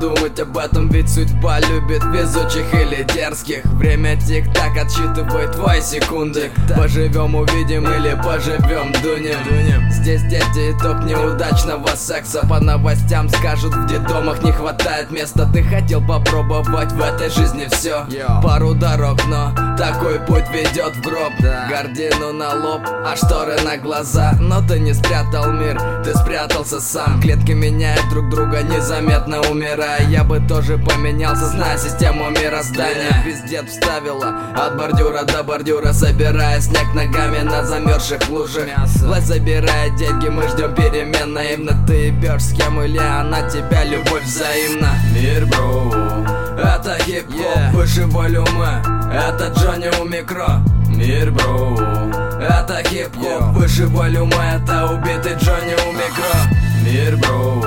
думать об этом, ведь судьба любит везучих или дерзких. Время тик-так отсчитывает твои секунды. Поживем, увидим или поживем, дунем. Здесь дети, итог неудачного секса. По новостям скажут, в детдомах не хватает места. Ты хотел попробовать в этой жизни все. Пару дорог, но такой путь ведет в гроб. Гордину на лоб, а шторы на глаза. Но ты не спрятал мир, ты спрятался сам. Клетки меняют друг друга, незаметно умирая. Я бы тоже поменялся, зная систему мироздания. Пиздец вставила от бордюра до бордюра, собирая снег ногами на замерзших лужах. Власть забирает деньги, мы ждем перемен. Наивно ты ебешь схему, или она тебя, любовь взаимна. Мир, бро, это хип-хоп, выше волюма. Это Джонни у микро. Мир, бро, это хип-хоп, выше волюма. Это убитый Джонни у микро. Мир, бро,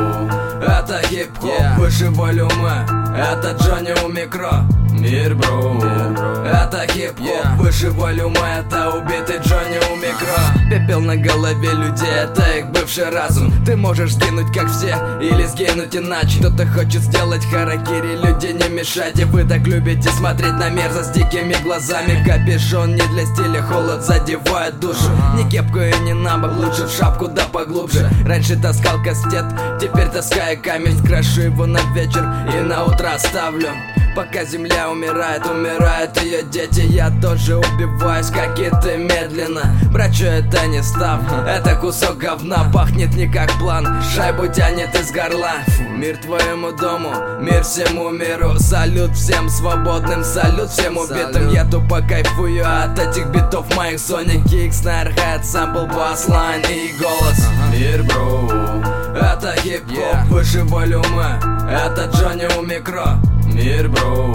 это хип-хоп, выше волюма. Это Джонни у микро. Мир, бро, это хип-хоп, выше волюма. Это убитый Джонни у микро. Пепел на голове людей, это их бывший разум. Ты можешь сгинуть как все, или сгинуть иначе. Кто-то хочет сделать харакири, люди не мешайте. Вы так любите смотреть на мерзость дикими глазами. Капюшон не для стиля, холод задевает душу. Не кепку и не набок, лучше в шапку да поглубже. Раньше таскал кастет, теперь таскаю камень. Крашу его на вечер и на утро оставлю. Пока земля умирает, умирают ее дети. Я тоже убиваюсь, как и ты, медленно. Брачу, это не став, это кусок говна. Пахнет не как план, шайбу тянет из горла. Мир твоему дому, мир всему миру. Салют всем свободным, салют всем убитым. Я тупо кайфую от этих битов моих. Sonic Kick, Snare, Head, Sample, Bassline и голос. Мир, бро, это хип-хоп, выше волюма. Это Джонни у микро. Мир, бро,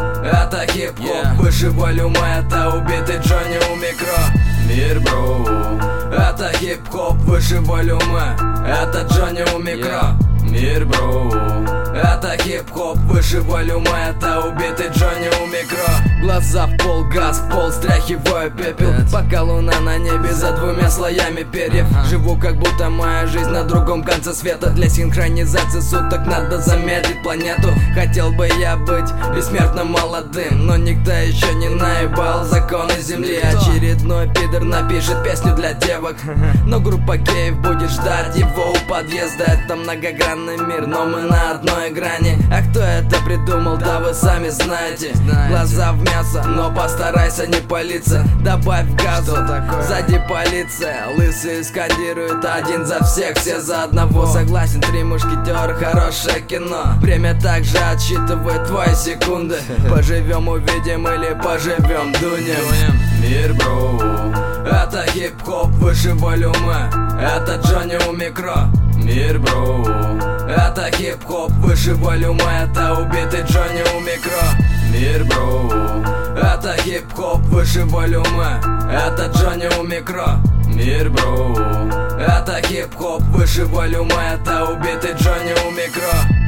это хип-хоп, выше волюма. Это убитый Джонни у микро. Мир, бро, это хип-хоп, выше волюма. Это Джонни у микро. Мир, бро, это хип-хоп, выше волюма. Это убитый Джонни у микро. Глаза в пол, газ в пол, стряхиваю пепел. Пока луна на небе за двумя слоями перьев. Живу как будто моя жизнь на другом конце света. Для синхронизации суток надо замедлить планету. Хотел бы я быть бессмертно молодым, но никто еще не наебал законы земли. Очередной пидор напишет песню для девок, но группа геев будет ждать его у подъезда. Это многогранный мир, но мы на одной грани. А кто это придумал, да вы сами знаете. Глаза в мясо, но постарайся не палиться. Добавь газу, сзади полиция. Лысые скандируют: один за всех, все за одного. Согласен, три мушкетера, хорошее кино. Время также отсчитывает твои секунды. Поживем, увидим или поживем, дунем. Мир, бро, это хип-хоп, выше волюма. Это Джонни у микро. Мир, бро, это хип-хоп, выше волюма. Это убитый Джонни у микро. Мир, бро, это хип-хоп, выше волюма. Это Джонни у микро. Мир, бро, это хип-хоп, выше волюма. Это убитый Джонни у микро.